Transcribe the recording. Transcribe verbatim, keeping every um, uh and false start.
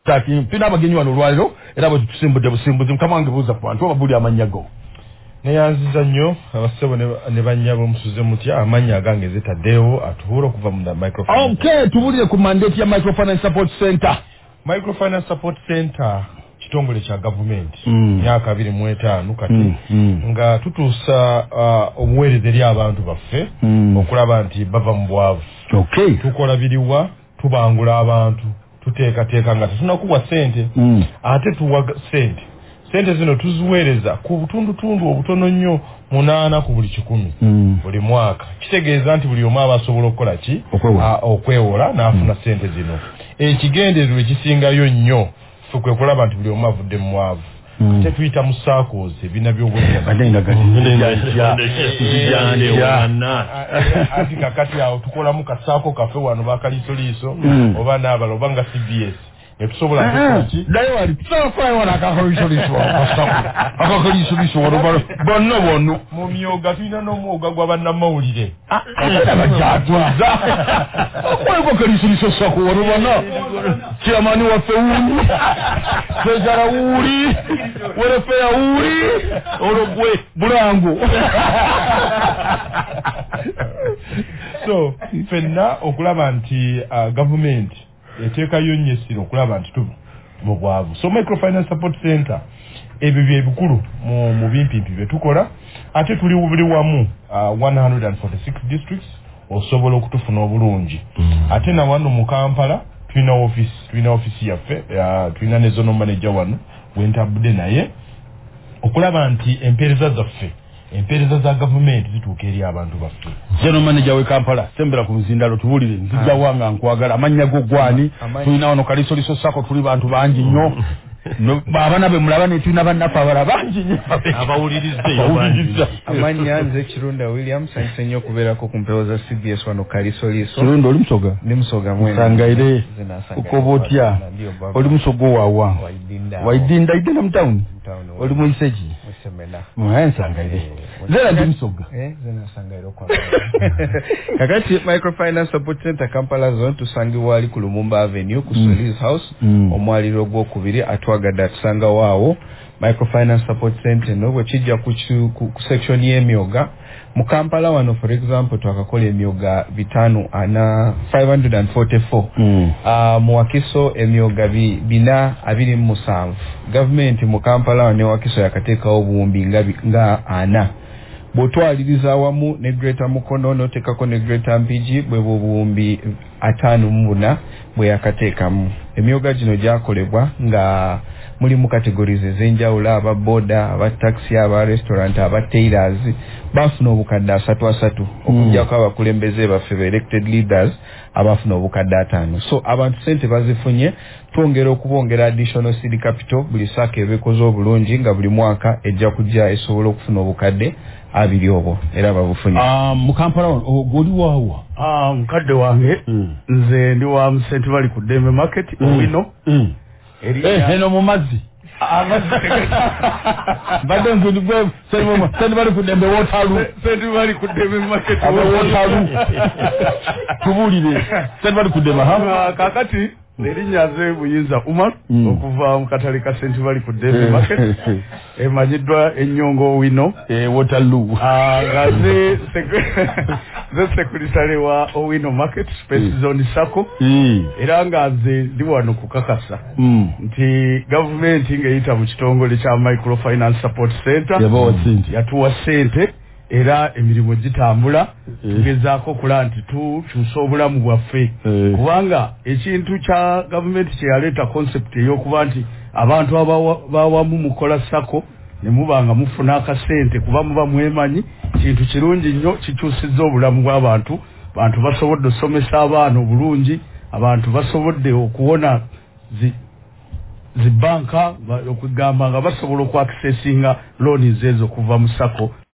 taki tuna abagenyi wano lwaliro era bwe tusimbudde busimbuzi mukama wange buuza ku bantu ababuli amanyago neyanziza nnyo abasebo ne banyabo musuze mutya amanya agange zetaddeewo atuhura okuva mu microfinance. Okay, tubulire ku mandate ya Microfinance Support Center. Microfinance Support Center kitongole kya government myaka abiri mu etaano kati mm, mm. nga tutuusa uh, obuweereza eri abantu baffe mm. okulaba nti bava mu bwavu. Okay. Tukola biriwa tubangula abantu tuteekateeka nga tetunakuwa ssente mm. ate tuwa ssente sente zino tuziweereza ku butundutundu obutono nnyo munaana ku buli kikumi mm. buli mwaka kitegeeza nti buli omu aba asobola okukola ki okwewola n'afuna ssente zino ekigendeerwa ekisingayo nnyo ffe kwe kulaba nti buli omu avudde mu mwavu ate tuyita mu circles ebina by'obwonati kakati awo tukolamu kasaako kaffe wano bakaliisoliiso oba n'abala oba nga C B S etusobola kuki dayo wali tsafa wana akakoliisoliiso akakoliisoliiso wano bonna bonna mu myoga tulina n'omwoga gw'abannamawulire abajatwaza okweko koliisoliiso sako wano bonna chairman waffe wuuli treasurer wuuli welfare wuuli ologwe bulango so fenna okulaba nti uh, government eteekayo nnyo essira okulaba nti tubu mu bwavu. So Microfinance Support Center ebyo bye bikulu mu mu bimpimpi bye tukola ate tuli buli wamu uh, one hundred forty-six districts osobola okutufuna obulungi mm. ate na wano mu Kampala tulina office tulina office yaffe uh, tulina ne zonal manager wano wentabudde naye okulaba nti empeereza zaffe empeereza za government zituuka eri abantu baffe. General manager we Kampala sembera ku muzindalo tubulire nzija wanga nkwagala amanya go gwani tulina wano kalisoliso sako tuli bantu bangi nnyo no babana be mulaba ne tulina bannafa abala bangi nnyo abawulirizze amanya nze Kirunda Williams sansenyo kubeera ko kumpewo za C B S wano kalisoliso. Kirunda oli musoga ndi musoga mwene sangaire ukobotya oli musogo wawa waidinda idena mtown oli muiseji musemena muhensa ngaire zera ndi musoga eh zena sangaire kwa kakati Microfinance Support Center Kampala zone tusangi wali ku Lumumba Avenue ku Solis House omwaliro gwo kubiri atwagadde tusanga waawo Microfinance Support Center no bwe kijja ku ku section y'emyoga mu Kampala wano for example twakakola emyoga bitano ana five hundred forty-four mm. uh, mu Wakiso emyoga bi, bina abiri mu musanvu government mu Kampala wano Wakiso yakateeka obuwumbi nga, nga ana bwotwaliriza awamu ne Greater Mukono notekako ne Greater Mpigi bwe buwumbi atano muna bwe yakateekamu emyoga gino gyakolebwa nga muli mu categories ezenjawulo aba boda aba taxi aba restaurant aba tailors bafuna obukadde asatu asatu okujja kwa abakulembeze baffe elected leaders abafuna obukadde atano. So abantu sente bazifunye twongera okubongera additional seed capital buli saaka ebekoze obulungi nga buli mwaka ejja kujja esobola okufuna obukadde abiri obwo era babufunye. Ah mu Kampala goli wawa ah mukadde wange nze ndi wa St Valley ku Dembe Market owino eh eno mu mazzi bado ngudi gwe sema St Valley ku Dembe Waterloo St Valley ku Dembe Market Waterloo tubulire St Valley ku Dembe ha kakati Nerinyaze Buyinza Umar mm. okuva mu katale ka St Valley ku Dembe Market emanyiddwa ennyongo wino e Waterloo ah gaze ze secretary wa Owino Market Space mm. Zone Sako mm. era ngaze ndi wano kukakasa mm. nti government ngeyita mu kitongole kya Microfinance Support Center yatuwa sente era emirimu gitambula tugezaako e. Kula nti tu tusobolamu bwaffe e. Kubanga ekintu kya government kye yaleeta concept eyokuba nti abantu abawamu mukola sako ne mubanga mufuna akasente kuba muba mwemanyi kintu kirungi nnyo kikyusizza obulamu bw'abantu bantu basobodde osomesa abaana obulungi abantu basobodde okuwona zi zibanka okugamba nga basobola okwakisesinga loans ezo kuva mu sako